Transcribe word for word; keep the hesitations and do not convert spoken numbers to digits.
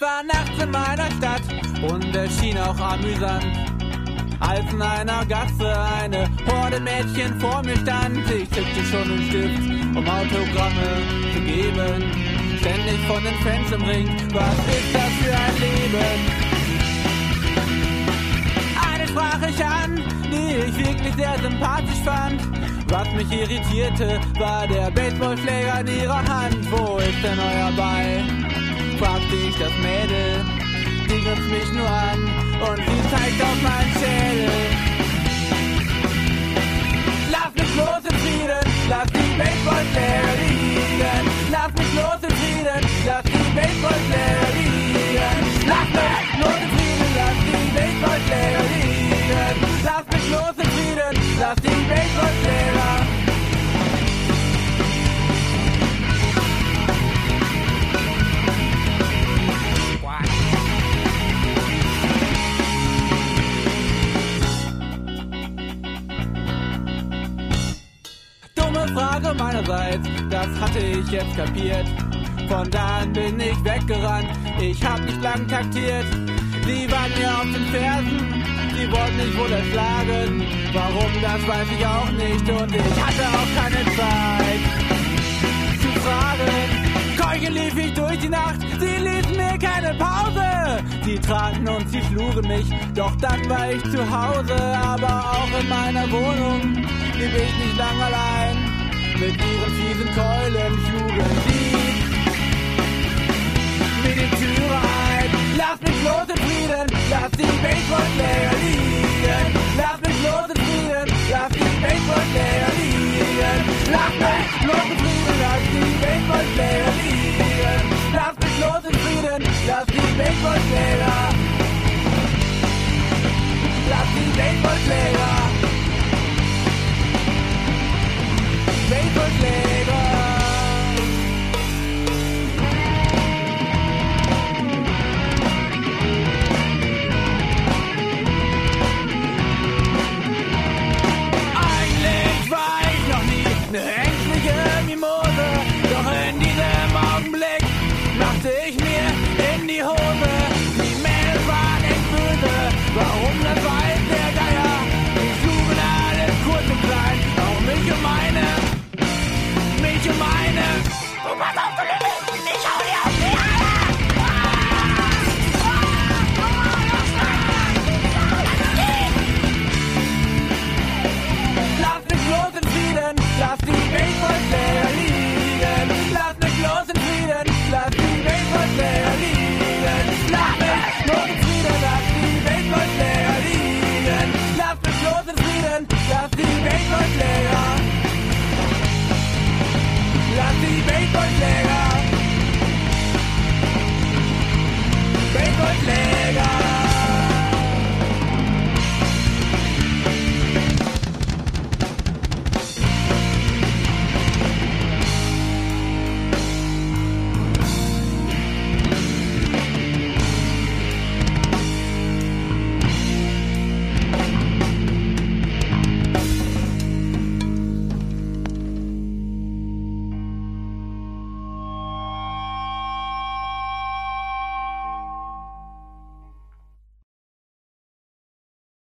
war nachts in meiner Stadt und es schien auch amüsant, als in einer Gasse eine Horde Mädchen vor mir stand. Ich zückte schon einen Stift, um Autogramme zu geben, ständig von den Fans umringt. Was ist das für ein Leben? Eine sprach ich an, die ich wirklich sehr sympathisch fand. Was mich irritierte, war der Baseballschläger in ihrer Hand. Wo ist denn euer Ball? Fragte ich das Mädel. Die grinst mich nur an und sie zeigt auf meinen Schädel. Lass mich los in Frieden, lass die Baseballschläger liegen. Lass mich los in Frieden, lass die Baseballschläger liegen. Lass mich los in Frieden, lass die Baseballschläger liegen. Lass mich los in Frieden, lass die Baseballschläger. Dumme Frage meinerseits, das hatte ich jetzt kapiert. Von da an bin ich weggerannt, ich hab nicht lang taktiert. Sie waren mir auf den Fersen, sie wollten mich wohl erschlagen. Warum, das weiß ich auch nicht und ich hatte auch keine Zeit zu fragen. Keuchen lief ich durch die Nacht, sie ließen mir keine Pause. Sie traten und sie schlugen mich, doch dann war ich zu Hause. Aber auch in meiner Wohnung blieb ich nicht lang allein. Mit ihren fiesen Keulen schlugen sie mir die Türe ein. Lass mich los in Frieden, lass die Baseballschläger liegen.